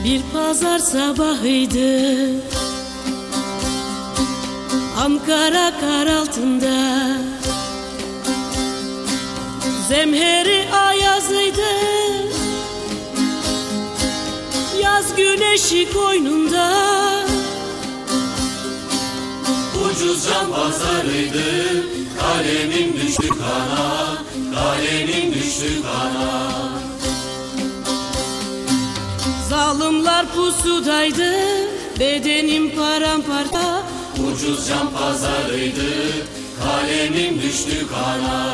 Bir pazar sabahıydı, Ankara kar altında. Zemheri ayazıydı, yaz güneşi koynunda. Ucuz can pazarıydı, kalemim düştü kana, kalemim düştü kana. Zalimler pusudaydı, bedenim paramparça. Ucuz can pazarıydı, kalemim düştü kana.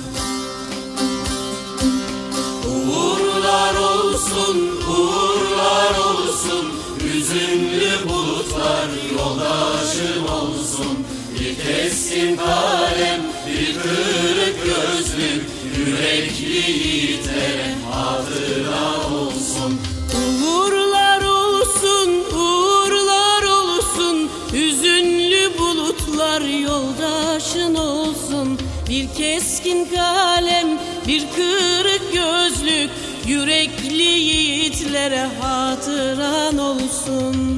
Uğurlar olsun, uğurlar olsun, hüzünlü bulutlar yoldaşım olsun. Bir keskin kalem, bir kırık gözlük, yürekli yiğitlere hatıra olsun. Uğurlar olsun, uğurlar olsun, hüzünlü bulutlar yoldaşın olsun. Bir keskin kalem, bir kırık gözlük, yürekli yiğitlere hatıran olsun.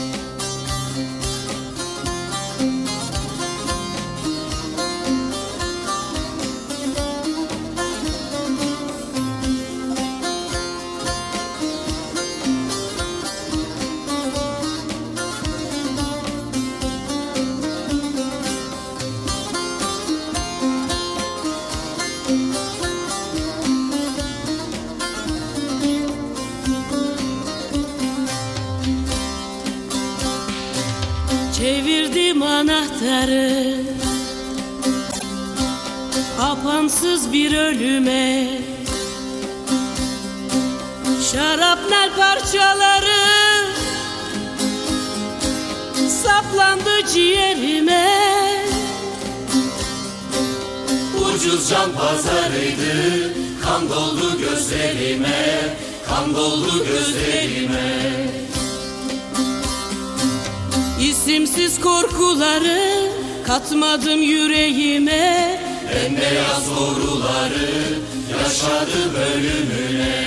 Çevirdim anahtarı, apansız bir ölüme. Şarapnel parçaları saplandı ciğerime. Ucuz can pazarıydı, kan doldu gözlerime, kan doldu gözlerime. İsimsiz korkuları katmadım yüreğime. Bembeyaz doğruları yaşadım ölümüne.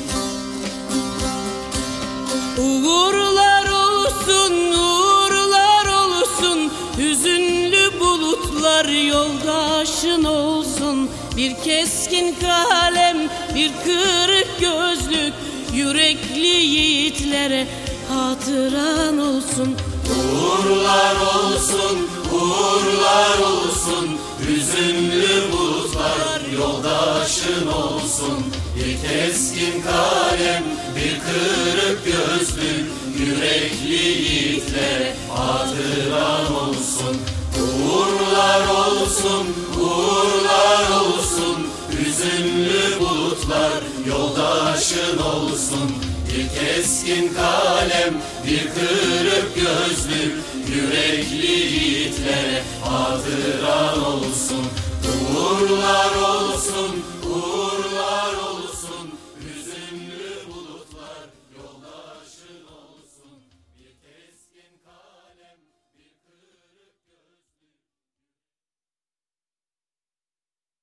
Uğurlar olsun, uğurlar olsun, hüzünlü bulutlar yoldaşın olsun. Bir keskin kalem, bir kırık gözlük, yürekli yiğitlere hatıran olsun. Uğurlar olsun, uğurlar olsun, hüzünlü bulutlar yoldaşın olsun. Bir keskin kalem, bir kırık gözlük, yürekli yiğitlere hatıran olsun. Uğurlar olsun, uğurlar olsun, hüzünlü bulutlar yoldaşın olsun. Bir keskin kalem, bir kırık gözlük, yürekli yiğitlere hatıran olsun. Uğurlar olsun, uğurlar olsun.